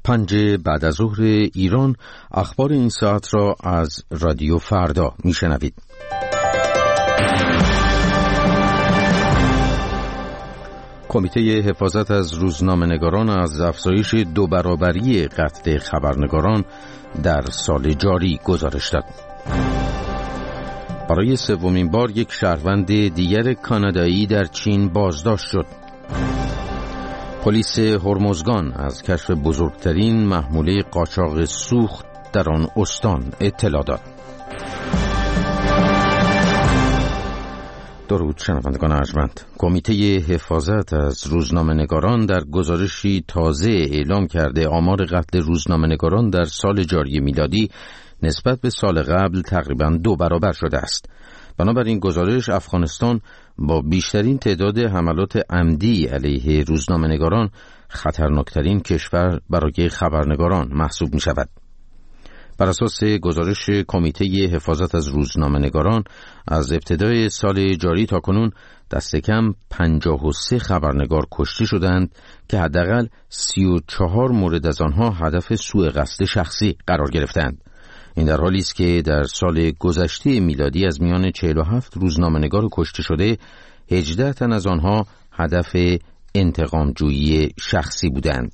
5 بعد از ظهر ایران، اخبار این ساعت را از رادیو فردا میشنوید. کمیته حفاظت از روزنامه‌نگاران از افزایش 2 برابری قتل خبرنگاران در سال جاری گزارش داد. برای سومین بار یک شهروند دیگر کانادایی در چین بازداشت شد. پلیس هرمزگان از کشف بزرگترین محموله قاچاق سوخت در آن استان اطلاع داد. درود شنوندگان ارجمند. کمیته حفاظت از روزنامه‌نگاران در گزارشی تازه اعلام کرده آمار قتل روزنامه‌نگاران در سال جاری میلادی نسبت به سال قبل تقریباً 2 برابر شده است. بنابراین گزارش افغانستان با بیشترین تعداد حملات عمدی علیه روزنامه‌نگاران خطرناکترین کشور برای خبرنگاران محسوب می شود. بر اساس گزارش کمیته حفاظت از روزنامه‌نگاران از ابتدای سال جاری تا کنون دست کم 53 خبرنگار کشته شدند که حداقل 34 مورد از آنها هدف سوء قصد شخصی قرار گرفتند. این در حالی است که در سال گذشته میلادی از میان 47 روزنامه‌نگار کشته شده 18 تن از آنها هدف انتقام‌جویی شخصی بودند.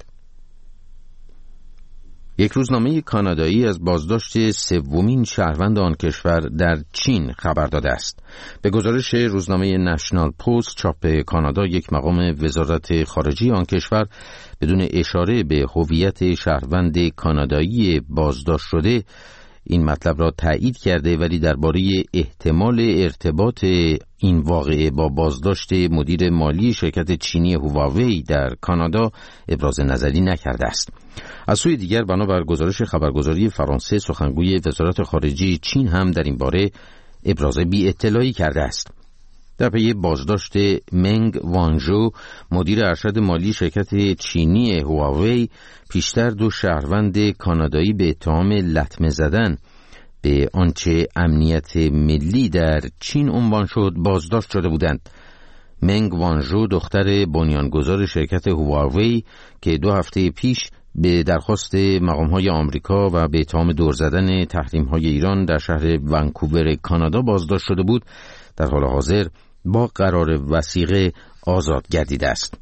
یک روزنامه کانادایی از بازداشت سومین شهروند آن کشور در چین خبر داده است. به گزارش روزنامه نشنال پست چاپ کانادا، یک مقام وزارت خارجه آن کشور بدون اشاره به هویت شهروند کانادایی بازداشت شده این مطلب را تایید کرده، ولی درباره احتمال ارتباط این واقعه با بازداشت مدیر مالی شرکت چینی هواوی در کانادا ابراز نظری نکرده است. از سوی دیگر بنابر گزارش خبرگزاری فرانسه، سخنگوی وزارت خارجه چین هم در این باره ابراز بی اطلاعی کرده است. در پی بازداشت منگ وانژو، مدیر ارشد مالی شرکت چینی هواوی، پیشتر 2 شهروند کانادایی به اتهام لطمه زدن به آنچه امنیت ملی در چین عنوان شد بازداشت شده بودند. منگ وانژو دختر بنیانگذار شرکت هواوی که 2 هفته پیش به درخواست مقام‌های آمریکا و به اتهام دور زدن تحریم‌های ایران در شهر ونکوور کانادا بازداشت شده بود، در حال حاضر با قرار وثیقه آزاد گردیده است.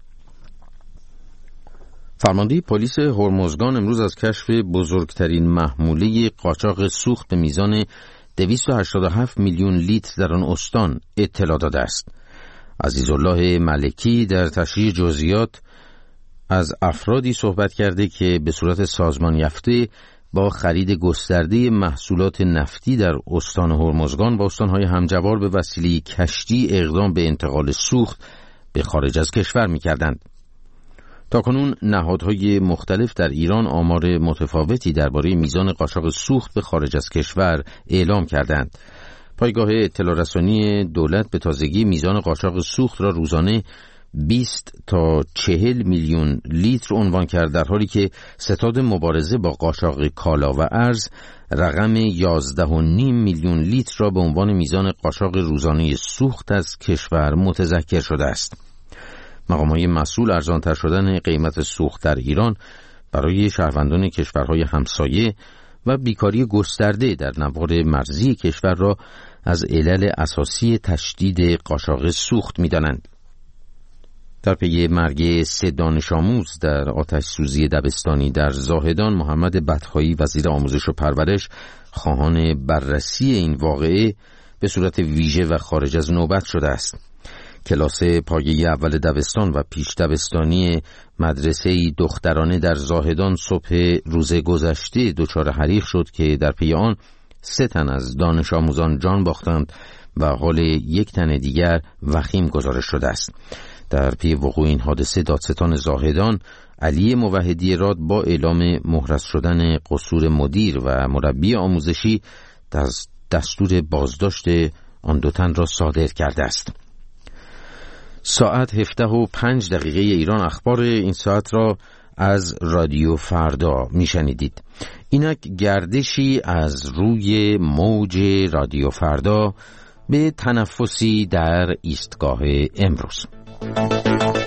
فرمانده پلیس هرمزگان امروز از کشف بزرگترین محموله قاچاق سوخت به میزان 287 میلیون لیتر در آن استان اطلاع داده است. عزیزالله ملکی در تشریح جزئیات از افرادی صحبت کرده که به صورت سازمان یافته با خرید گسترده محصولات نفتی در استان هرمزگان و استان‌های همجوار به وسیله کشتی اقدام به انتقال سوخت به خارج از کشور می‌کردند. تاکنون نهادهای مختلف در ایران آمار متفاوتی درباره میزان قاچاق سوخت به خارج از کشور اعلام کردند. پایگاه اطلاع رسانی دولت به تازگی میزان قاچاق سوخت را روزانه 20 تا 40 میلیون لیتر عنوان کرد، در حالی که ستاد مبارزه با قاچاق کالا و ارز رقم 11.5 میلیون لیتر را به عنوان میزان قاچاق روزانه سوخت از کشور متذکر شده است. مقام‌های مسئول ارزان‌تر شدن قیمت سوخت در ایران برای شهروندان کشورهای همسایه و بیکاری گسترده در نوار مرزی کشور را از علل اساسی تشدید قاچاق سوخت می‌دانند. در پی مرگ 3 دانش آموز در آتش سوزی دبستانی در زاهدان، محمد بطحایی وزیر آموزش و پرورش خواهان بررسی این واقعه به صورت ویژه و خارج از نوبت شده است. کلاس پایه اول دبستان و پیش دبستانی مدرسه دخترانه در زاهدان صبح روز گذشته دچار حریق شد که در پی آن 3 تن از دانش آموزان جان باختند و حال 1 تن دیگر وخیم گزارش شده است. در پی وقوع این حادثه دادستان زاهدان علی موحدی راد با اعلام محرز شدن قصور مدیر و مربی آموزشی دستور بازداشت آن 2 تن را صادر کرده است. ساعت 17:05 ایران اخبار این ساعت را از رادیو فردا میشنیدید. اینک گردشی از روی موج رادیو فردا به تنفسی در ایستگاه امروز.